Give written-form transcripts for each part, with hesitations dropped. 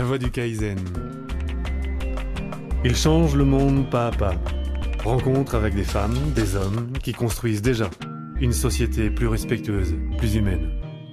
voie du Kaizen. Il change le monde pas à pas. Rencontre avec des femmes, des hommes qui construisent déjà une société plus respectueuse, plus humaine.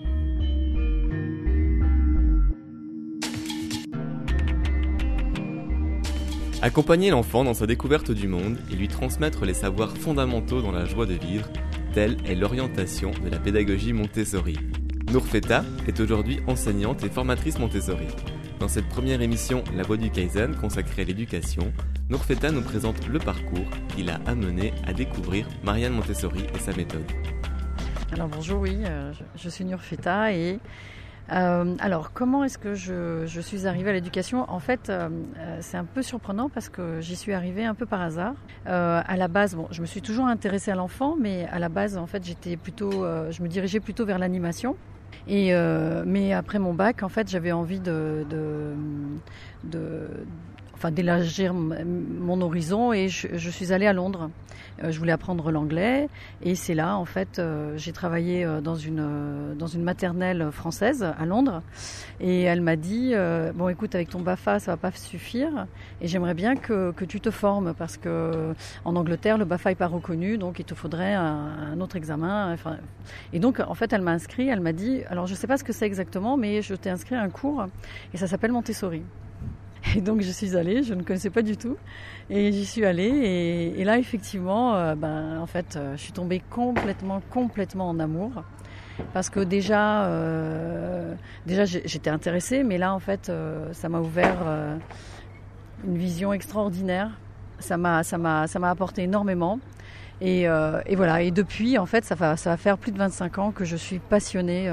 Accompagner l'enfant dans sa découverte du monde et lui transmettre les savoirs fondamentaux dans la joie de vivre, telle est l'orientation de la pédagogie Montessori. Nour Feta est aujourd'hui enseignante et formatrice Montessori. Dans cette première émission La Voie du Kaizen consacrée à l'éducation, Nour Feta nous présente le parcours qui l'a amené à découvrir Marianne Montessori et sa méthode. Alors bonjour, oui, je suis Nour Feta et alors comment est-ce que je suis arrivée à l'éducation ? En fait, c'est un peu surprenant parce que j'y suis arrivée un peu par hasard. À la base, je me suis toujours intéressée à l'enfant, mais à la base, en fait, je me dirigeais plutôt vers l'animation. Mais après mon bac, en fait, j'avais envie d'élargir mon horizon et je suis allée à Londres. Je voulais apprendre l'anglais et c'est là, en fait, j'ai travaillé dans une maternelle française à Londres et elle m'a dit bon, écoute, avec ton BAFA, ça va pas suffire et j'aimerais bien que tu te formes parce que en Angleterre, le BAFA est pas reconnu, donc il te faudrait un autre examen. Et donc, en fait, elle m'a inscrit, elle m'a dit, alors je sais pas ce que c'est exactement, mais je t'ai inscrit à un cours et ça s'appelle Montessori. Et donc je suis allée, je ne connaissais pas du tout, et j'y suis allée, et là effectivement, en fait, je suis tombée complètement en amour, parce que déjà j'étais intéressée, mais là en fait, ça m'a ouvert une vision extraordinaire, ça m'a apporté énormément. Et voilà. Et depuis, en fait, ça va faire plus de 25 ans que je suis passionnée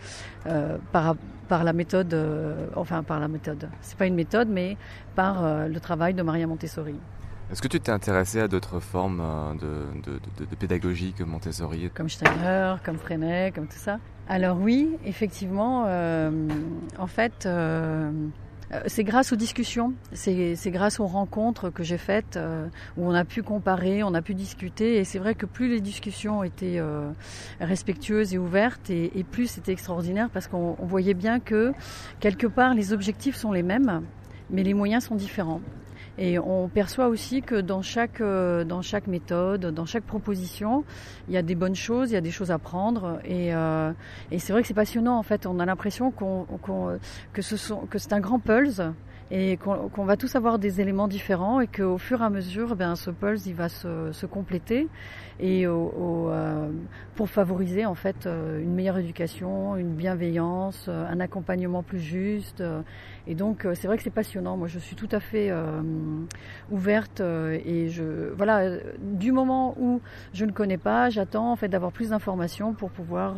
par la méthode. Par la méthode. C'est pas une méthode, mais par le travail de Marianne Montessori. Est-ce que tu t'es intéressée à d'autres formes de pédagogie que Montessori ? Comme Steiner, comme Freinet, comme tout ça. Alors oui, effectivement, en fait. C'est grâce aux discussions, c'est grâce aux rencontres que j'ai faites où on a pu comparer, on a pu discuter et c'est vrai que plus les discussions étaient respectueuses et ouvertes et plus c'était extraordinaire parce qu'on voyait bien que quelque part les objectifs sont les mêmes mais les moyens sont différents. Et on perçoit aussi que dans chaque méthode, dans chaque proposition, il y a des bonnes choses, il y a des choses à prendre. Et c'est vrai que c'est passionnant. En fait, on a l'impression que c'est un grand puzzle et qu'on va tous avoir des éléments différents et qu'au fur et à mesure, ce puzzle il va se compléter et pour favoriser en fait une meilleure éducation, une bienveillance, un accompagnement plus juste. Et donc c'est vrai que c'est passionnant. Moi, je suis tout à fait ouverte et du moment où je ne connais pas, j'attends en fait d'avoir plus d'informations pour pouvoir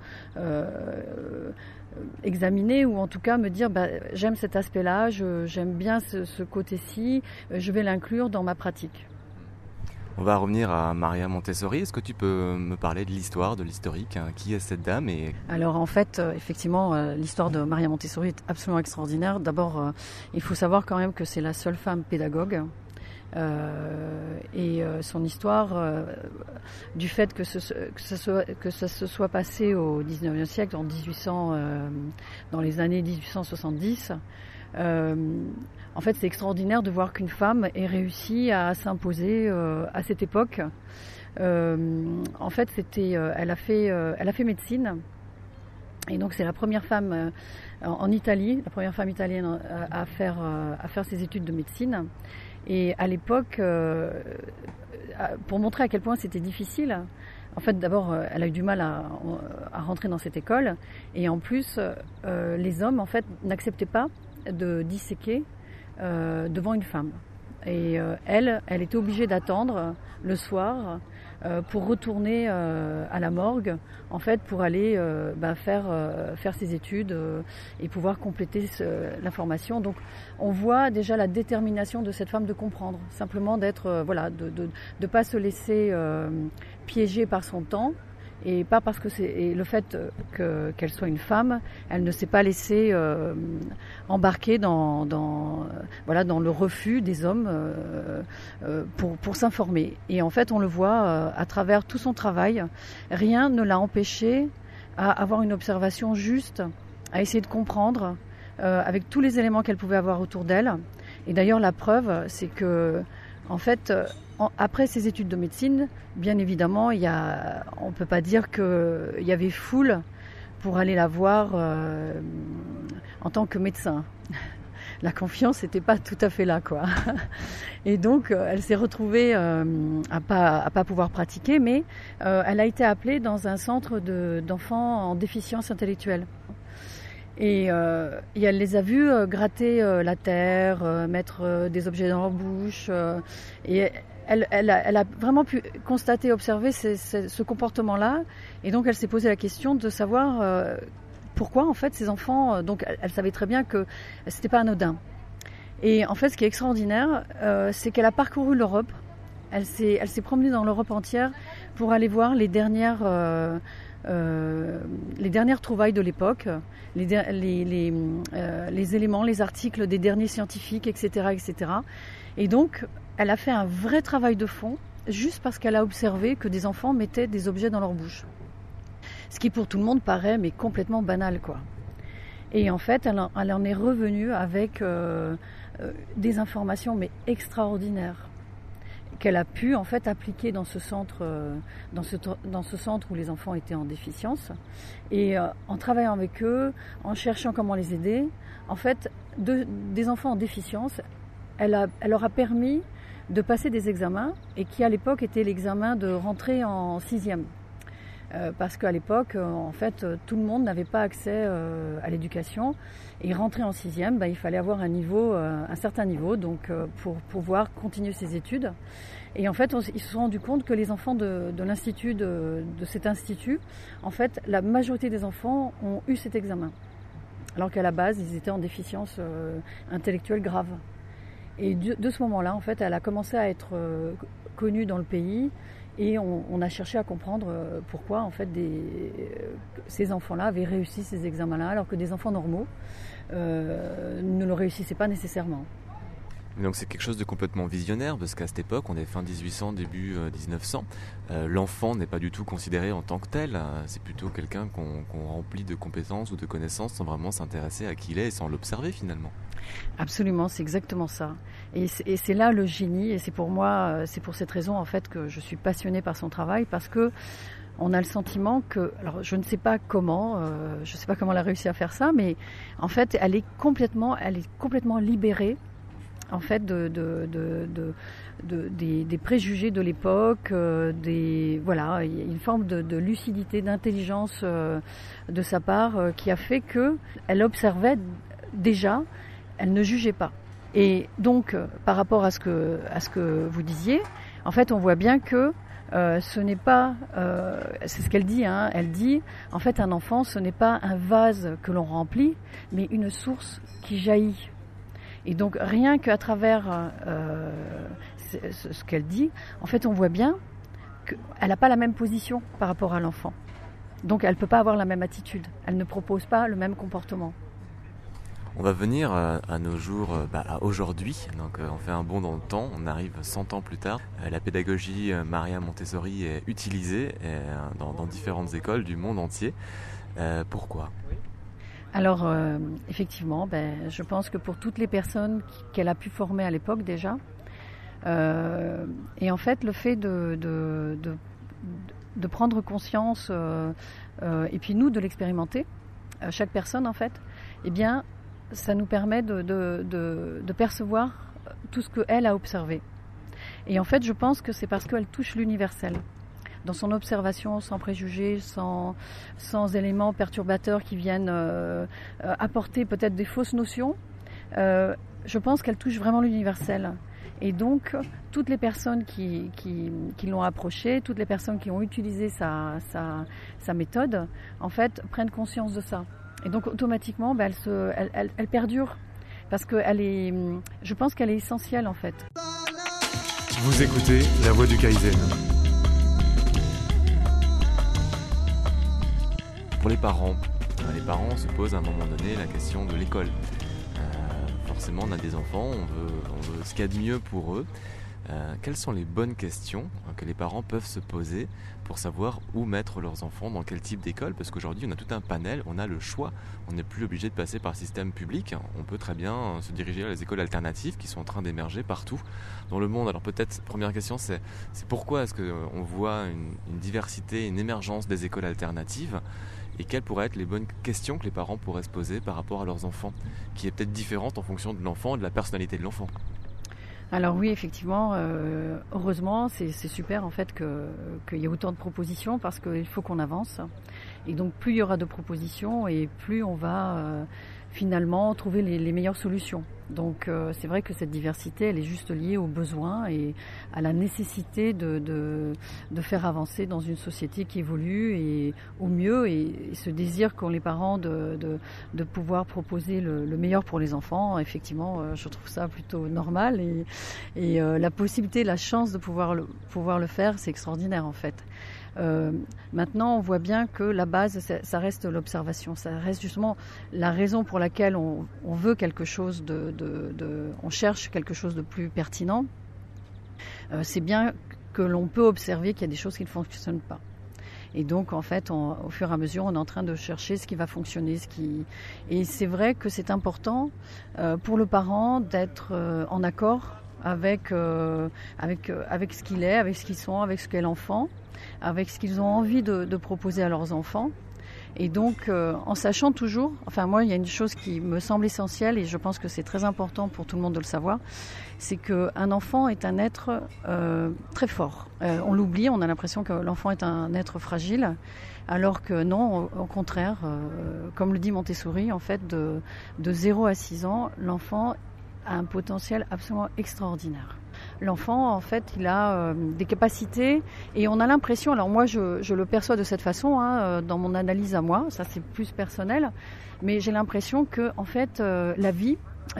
examiner ou en tout cas me dire j'aime cet aspect-là, j'aime bien ce côté-ci, je vais l'inclure dans ma pratique. On va revenir à Marianne Montessori. Est-ce que tu peux me parler de l'histoire, de l'historique ? Qui est cette dame ? Alors en fait, effectivement, l'histoire de Marianne Montessori est absolument extraordinaire. D'abord, il faut savoir quand même que c'est la seule femme pédagogue. Et son histoire, du fait que ça se soit passé au 19e siècle, dans les années 1870, en fait, c'est extraordinaire de voir qu'une femme ait réussi à s'imposer à cette époque. En fait, elle a fait médecine. Et donc, c'est la première femme en Italie, la première femme italienne à faire ses études de médecine. Et à l'époque, pour montrer à quel point c'était difficile, en fait, d'abord, elle a eu du mal à rentrer dans cette école. Et en plus, les hommes, en fait, n'acceptaient pas de disséquer devant une femme. Et elle était obligée d'attendre le soir pour retourner à la morgue, en fait, pour aller faire ses études et pouvoir compléter l'information. Donc, on voit déjà la détermination de cette femme de comprendre, simplement d'être, de pas se laisser piéger par son temps. Et pas parce que le fait qu'elle soit une femme, elle ne s'est pas laissée embarquer dans le refus des hommes pour s'informer. Et en fait, on le voit à travers tout son travail, rien ne l'a empêchée à avoir une observation juste, à essayer de comprendre avec tous les éléments qu'elle pouvait avoir autour d'elle. Et d'ailleurs, la preuve, c'est que, en fait, après ses études de médecine, bien évidemment, on ne peut pas dire qu'il y avait foule pour aller la voir en tant que médecin. La confiance n'était pas tout à fait là, quoi. Et donc, elle s'est retrouvée à pas pouvoir pratiquer, mais elle a été appelée dans un centre d'enfants en déficience intellectuelle. Et elle les a vus gratter la terre, mettre des objets dans leur bouche. Et elle a vraiment pu constater, observer ce comportement-là. Et donc, elle s'est posé la question de savoir pourquoi, en fait, ces enfants... donc, elle savait très bien que c'était pas anodin. Et en fait, ce qui est extraordinaire, c'est qu'elle a parcouru l'Europe. Elle s'est promenée dans l'Europe entière pour aller voir les dernières trouvailles de l'époque, les éléments, les articles des derniers scientifiques, etc., etc. Et donc, elle a fait un vrai travail de fond, juste parce qu'elle a observé que des enfants mettaient des objets dans leur bouche. Ce qui pour tout le monde paraît mais complètement banal, quoi. Et en fait, elle en est revenue avec des informations mais extraordinaires qu'elle a pu en fait appliquer dans ce centre, dans ce centre où les enfants étaient en déficience. Et en travaillant avec eux, en cherchant comment les aider, en fait, des enfants en déficience, elle leur a permis de passer des examens, et qui à l'époque était l'examen de rentrée en 6e. Parce qu'à l'époque, en fait, tout le monde n'avait pas accès à l'éducation. Et rentrer en 6e, il fallait avoir un certain niveau, donc pour pouvoir continuer ses études. Et en fait, ils se sont rendus compte que les enfants de l'institut, de cet institut, en fait, la majorité des enfants ont eu cet examen. Alors qu'à la base, ils étaient en déficience intellectuelle grave. Et de ce moment-là, en fait, elle a commencé à être connue dans le pays. Et on a cherché à comprendre pourquoi en fait ces enfants-là avaient réussi ces examens-là, alors que des enfants normaux ne le réussissaient pas nécessairement. Donc c'est quelque chose de complètement visionnaire, parce qu'à cette époque, on est fin 1800, début 1900, l'enfant n'est pas du tout considéré en tant que tel, c'est plutôt quelqu'un qu'on remplit de compétences ou de connaissances sans vraiment s'intéresser à qui il est et sans l'observer finalement. Absolument, c'est exactement ça. Et c'est là le génie, et c'est pour cette raison en fait que je suis passionnée par son travail, parce que on a le sentiment que, alors je ne sais pas comment, elle a réussi à faire ça, mais en fait elle est complètement libérée en fait des préjugés de l'époque, il y a une forme de lucidité, d'intelligence de sa part qui a fait que elle observait déjà. Elle ne jugeait pas. Et donc, par rapport à ce que vous disiez, en fait, on voit bien que ce n'est pas... c'est ce qu'elle dit, hein. Elle dit, en fait, un enfant, ce n'est pas un vase que l'on remplit, mais une source qui jaillit. Et donc, rien qu'à travers ce qu'elle dit, en fait, on voit bien qu'elle n'a pas la même position par rapport à l'enfant. Donc, elle ne peut pas avoir la même attitude. Elle ne propose pas le même comportement. On va venir à nos jours, à aujourd'hui, donc on fait un bond dans le temps, on arrive 100 ans plus tard. La pédagogie Maria Montessori est utilisée dans différentes écoles du monde entier. Pourquoi ? Alors, effectivement, je pense que pour toutes les personnes qu'elle a pu former à l'époque déjà, et en fait le fait de prendre conscience, et puis nous de l'expérimenter, chaque personne en fait, eh bien, ça nous permet de percevoir tout ce qu'elle a observé. Et en fait, je pense que c'est parce qu'elle touche l'universel. Dans son observation, sans préjugés, sans éléments perturbateurs qui viennent apporter peut-être des fausses notions, je pense qu'elle touche vraiment l'universel. Et donc, toutes les personnes qui l'ont approchée, toutes les personnes qui ont utilisé sa méthode, en fait, prennent conscience de ça. Et donc automatiquement, elle perdure, parce que je pense qu'elle est essentielle en fait. Vous écoutez La Voix du Kaizen. Pour les parents se posent à un moment donné la question de l'école. Forcément, on a des enfants, on veut ce qu'il y a de mieux pour eux. Quelles sont les bonnes questions que les parents peuvent se poser pour savoir où mettre leurs enfants, dans quel type d'école? Parce qu'aujourd'hui, on a tout un panel, on a le choix. On n'est plus obligé de passer par le système public. On peut très bien se diriger vers les écoles alternatives qui sont en train d'émerger partout dans le monde. Alors peut-être, première question, c'est pourquoi est-ce qu'on voit une diversité, une émergence des écoles alternatives? Et quelles pourraient être les bonnes questions que les parents pourraient se poser par rapport à leurs enfants, qui est peut-être différente en fonction de l'enfant et de la personnalité de l'enfant? Alors oui, effectivement, heureusement, c'est super en fait qu'il y ait autant de propositions parce qu'il faut qu'on avance. Et donc plus il y aura de propositions et plus on va finalement trouver les meilleures solutions. Donc c'est vrai que cette diversité, elle est juste liée aux besoins et à la nécessité de faire avancer dans une société qui évolue et au mieux et ce désir qu'ont les parents de pouvoir proposer le meilleur pour les enfants. Effectivement, je trouve ça plutôt normal et la possibilité, la chance de pouvoir le faire, c'est extraordinaire en fait. Maintenant, on voit bien que la base, ça reste l'observation. Ça reste justement la raison pour laquelle on veut quelque chose on cherche quelque chose de plus pertinent. C'est bien que l'on peut observer qu'il y a des choses qui ne fonctionnent pas. Et donc, en fait, au fur et à mesure, on est en train de chercher ce qui va fonctionner. Et c'est vrai que c'est important pour le parent d'être en accord avec ce qu'il est, avec ce qu'ils sont, avec ce qu'est l'enfant, avec ce qu'ils ont envie de proposer à leurs enfants. Et donc, en sachant toujours, enfin moi, il y a une chose qui me semble essentielle et je pense que c'est très important pour tout le monde de le savoir, c'est qu'un enfant est un être très fort. On l'oublie, on a l'impression que l'enfant est un être fragile, alors que non, au contraire, comme le dit Montessori, en fait, de 0 à 6 ans, l'enfant a un potentiel absolument extraordinaire. L'enfant, en fait, il a des capacités et on a l'impression, alors moi je le perçois de cette façon, dans mon analyse à moi, ça c'est plus personnel, mais j'ai l'impression que en fait la vie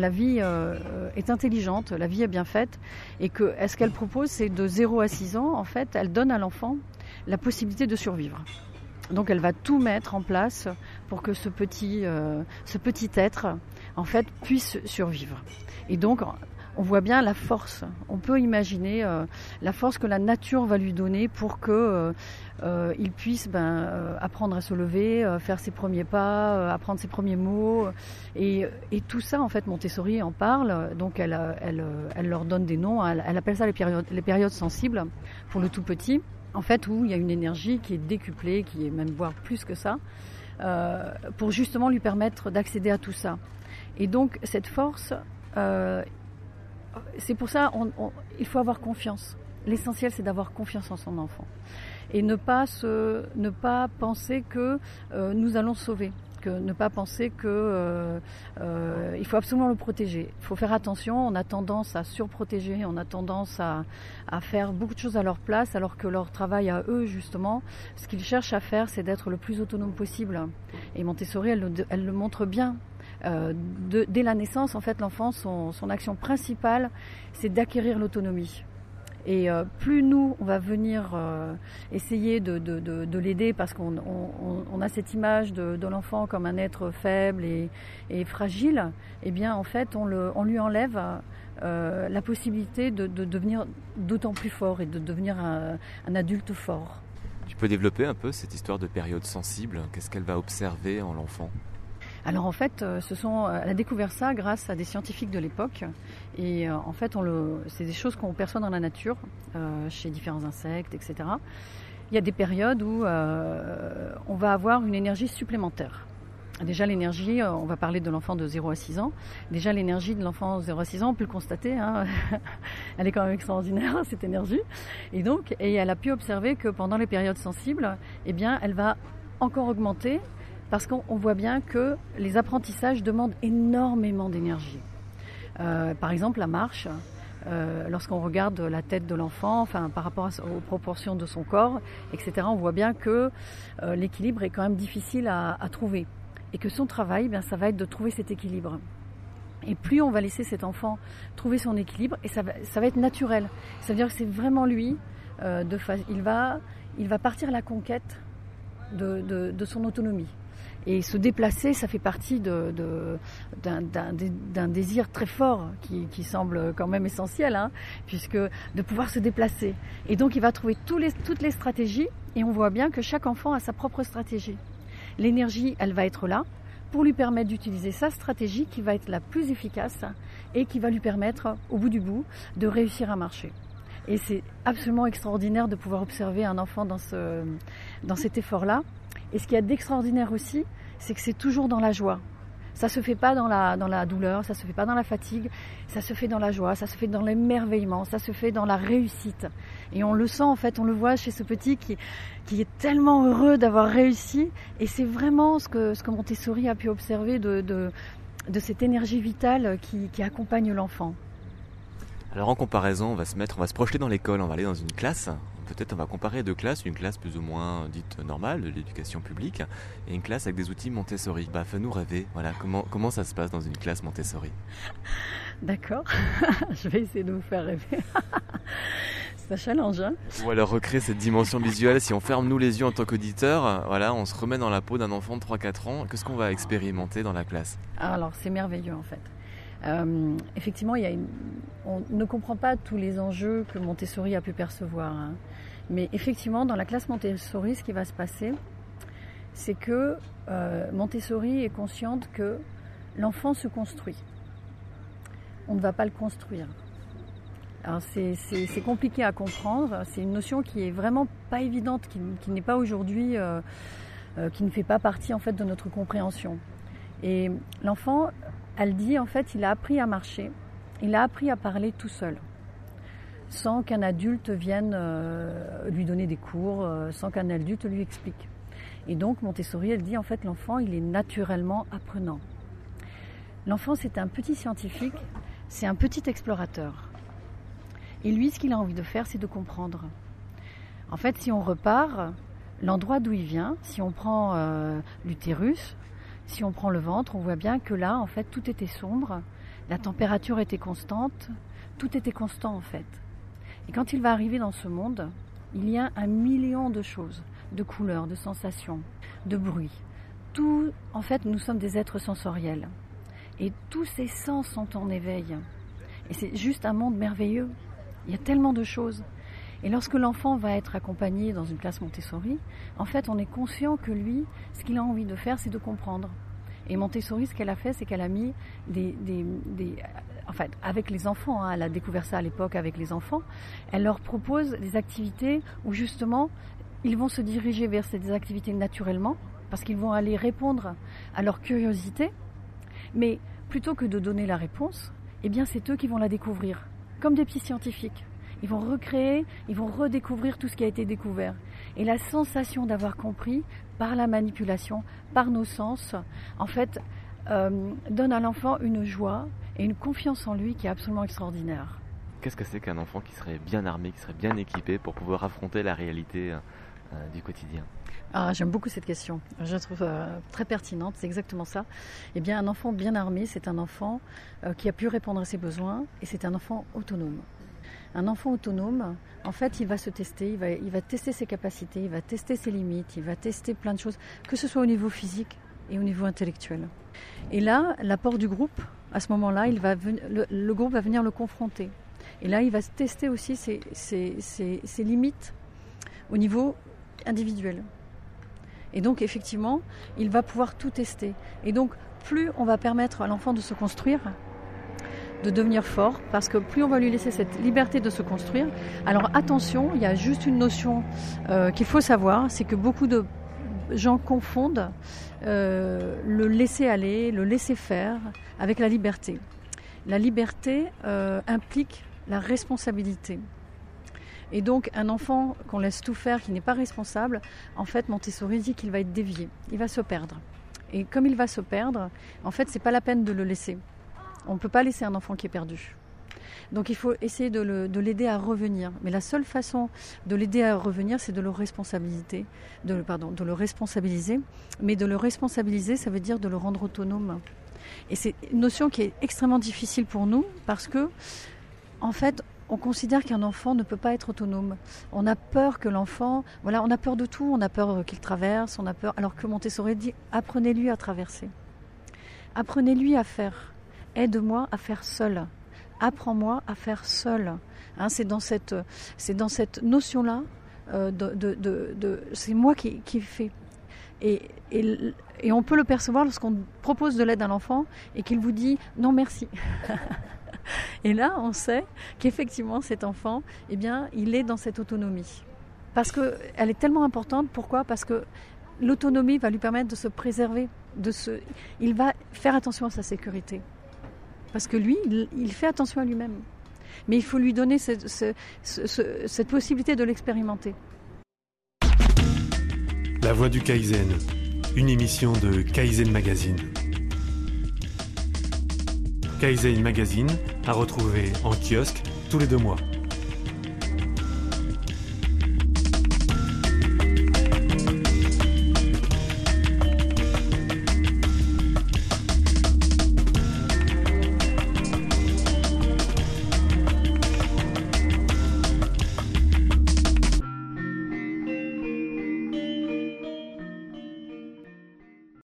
est intelligente, la vie est bien faite et que ce qu'elle propose, c'est de 0 à 6 ans, en fait, elle donne à l'enfant la possibilité de survivre. Donc elle va tout mettre en place pour que ce petit être, en fait, puisse survivre. Et donc on voit bien la force. On peut imaginer la force que la nature va lui donner pour que il puisse apprendre à se lever, faire ses premiers pas, apprendre ses premiers mots. Et tout ça, en fait, Montessori en parle. Donc elle leur donne des noms. Elle appelle ça les périodes sensibles pour le tout petit. En fait, où il y a une énergie qui est décuplée, qui est même voire plus que ça, pour justement lui permettre d'accéder à tout ça. Et donc cette force, c'est pour ça il faut avoir confiance. L'essentiel, c'est d'avoir confiance en son enfant et ne pas penser que nous allons sauver, ne pas penser que il faut absolument le protéger. Il faut faire attention. On a tendance à surprotéger, on a tendance à faire beaucoup de choses à leur place, alors que leur travail à eux, justement, ce qu'ils cherchent à faire, c'est d'être le plus autonome possible. Et Montessori, elle le montre bien. Dès la naissance, en fait, l'enfant, son action principale, c'est d'acquérir l'autonomie. Et plus nous, on va venir essayer de l'aider, parce qu'on a cette image de l'enfant comme un être faible et fragile, eh bien, en fait, on lui enlève la possibilité de devenir d'autant plus fort et de devenir un adulte fort. Tu peux développer un peu cette histoire de période sensible? Qu'est-ce qu'elle va observer en l'enfant? Alors en fait, elle a découvert ça grâce à des scientifiques de l'époque. Et en fait, c'est des choses qu'on perçoit dans la nature, chez différents insectes, etc. Il y a des périodes où on va avoir une énergie supplémentaire. Déjà l'énergie, on va parler de l'enfant de 0 à 6 ans. Déjà l'énergie de l'enfant de 0 à 6 ans, on peut le constater, elle est quand même extraordinaire, cette énergie. Et elle a pu observer que pendant les périodes sensibles, eh bien, elle va encore augmenter, parce qu'on voit bien que les apprentissages demandent énormément d'énergie. Par exemple, la marche, lorsqu'on regarde la tête de l'enfant, par rapport aux proportions de son corps, etc., on voit bien que l'équilibre est quand même difficile à trouver. Et que son travail, ça va être de trouver cet équilibre. Et plus on va laisser cet enfant trouver son équilibre, et ça va être naturel. Ça veut dire que c'est vraiment lui, il va partir à la conquête de son autonomie. Et se déplacer, ça fait partie d'un désir très fort qui semble quand même essentiel, hein, puisque de pouvoir se déplacer. Et donc il va trouver toutes les stratégies, et on voit bien que chaque enfant a sa propre stratégie. L'énergie, elle va être là pour lui permettre d'utiliser sa stratégie qui va être la plus efficace et qui va lui permettre, au bout du bout, de réussir à marcher. Et c'est absolument extraordinaire de pouvoir observer un enfant dans cet effort-là. Et ce qu'il y a d'extraordinaire aussi, c'est que c'est toujours dans la joie. Ça se fait pas dans la douleur, ça se fait pas dans la fatigue, ça se fait dans la joie, ça se fait dans l'émerveillement, ça se fait dans la réussite. Et on le sent en fait, on le voit chez ce petit qui est tellement heureux d'avoir réussi. Et c'est vraiment ce que Montessori a pu observer de cette énergie vitale qui accompagne l'enfant. Alors en comparaison, on va se projeter dans l'école, on va aller dans une classe. Peut-être on va comparer deux classes, une classe plus ou moins dite normale de l'éducation publique et une classe avec des outils Montessori. Fais-nous rêver, voilà, comment ça se passe dans une classe Montessori? D'accord, je vais essayer de vous faire rêver. C'est un challenge, hein. Ou alors recréer cette dimension visuelle, si on ferme nous les yeux en tant qu'auditeur, voilà, on se remet dans la peau d'un enfant de 3-4 ans, qu'est-ce qu'on va expérimenter dans la classe? Alors c'est merveilleux en fait. Effectivement, on ne comprend pas tous les enjeux que Montessori a pu percevoir, hein. Mais effectivement, dans la classe Montessori, ce qui va se passer, c'est que Montessori est consciente que l'enfant se construit. On ne va pas le construire. Alors c'est compliqué à comprendre, c'est une notion qui est vraiment pas évidente, qui n'est pas aujourd'hui, qui ne fait pas partie en fait de notre compréhension. Et l'enfant, elle dit en fait, il a appris à marcher, il a appris à parler tout seul, sans qu'un adulte vienne lui donner des cours, sans qu'un adulte lui explique. Et donc Montessori, elle dit en fait, l'enfant, il est naturellement apprenant. L'enfant, c'est un petit scientifique, c'est un petit explorateur. Et lui, ce qu'il a envie de faire, c'est de comprendre. En fait, si on repart, l'endroit d'où il vient, si on prend l'utérus, si on prend le ventre, on voit bien que là, en fait, tout était sombre, la température était constante, tout était constant, en fait. Et quand il va arriver dans ce monde, il y a 1 million de choses, de couleurs, de sensations, de bruits. Tout, en fait, nous sommes des êtres sensoriels. Et tous ces sens sont en éveil. Et c'est juste un monde merveilleux. Il y a tellement de choses. Et lorsque l'enfant va être accompagné dans une classe Montessori, en fait, on est conscient que lui, ce qu'il a envie de faire, c'est de comprendre. Et Montessori, ce qu'elle a fait, c'est qu'elle a mis en fait, avec les enfants, hein, elle a découvert ça à l'époque avec les enfants, elle leur propose des activités où justement, ils vont se diriger vers ces activités naturellement, parce qu'ils vont aller répondre à leur curiosité, mais plutôt que de donner la réponse, eh bien, c'est eux qui vont la découvrir, comme des petits scientifiques. Ils vont recréer, ils vont redécouvrir tout ce qui a été découvert. Et la sensation d'avoir compris, par la manipulation, par nos sens, en fait, donne à l'enfant une joie et une confiance en lui qui est absolument extraordinaire. Qu'est-ce que c'est qu'un enfant qui serait bien armé, qui serait bien équipé pour pouvoir affronter la réalité du quotidien? J'aime beaucoup cette question, je la trouve très pertinente, c'est exactement ça. Eh bien, un enfant bien armé, c'est un enfant qui a pu répondre à ses besoins et c'est un enfant autonome. Un enfant autonome, en fait, il va se tester, il va tester ses capacités, il va tester ses limites, il va tester plein de choses, que ce soit au niveau physique et au niveau intellectuel. Et là, l'apport du groupe, à ce moment-là, le groupe va venir le confronter. Et là, il va tester aussi ses limites au niveau individuel. Et donc, effectivement, il va pouvoir tout tester. Et donc, plus on va permettre à l'enfant de se construire, de devenir fort, parce que plus on va lui laisser cette liberté de se construire. Alors attention, il y a juste une notion qu'il faut savoir, c'est que beaucoup de gens confondent le laisser aller, le laisser faire avec la liberté. La liberté implique la responsabilité. Et donc un enfant qu'on laisse tout faire, qui n'est pas responsable, en fait Montessori dit qu'il va être dévié, il va se perdre. Et comme il va se perdre, en fait c'est pas la peine de le laisser. On ne peut pas laisser un enfant qui est perdu. Donc il faut essayer de l'aider à revenir. Mais la seule façon de l'aider à revenir, c'est de le responsabiliser. Mais de le responsabiliser, ça veut dire de le rendre autonome. Et c'est une notion qui est extrêmement difficile pour nous parce que, en fait, on considère qu'un enfant ne peut pas être autonome. On a peur que l'enfant, on a peur de tout, on a peur qu'il traverse, on a peur. Alors que Montessori dit, apprenez-lui à traverser. Apprenez-lui à faire. Aide-moi à faire seul. Apprends-moi à faire seul. Hein, c'est dans cette notion-là, c'est moi qui fais. Et on peut le percevoir lorsqu'on propose de l'aide à l'enfant et qu'il vous dit non merci. Et là, on sait qu'effectivement, cet enfant, eh bien, il est dans cette autonomie. Parce qu'elle est tellement importante. Pourquoi ? Parce que l'autonomie va lui permettre de se préserver. Il va faire attention à sa sécurité. Parce que lui, il fait attention à lui-même. Mais il faut lui donner cette possibilité de l'expérimenter. La Voix du Kaizen, une émission de Kaizen Magazine. Kaizen Magazine à retrouver en kiosque tous les 2 mois.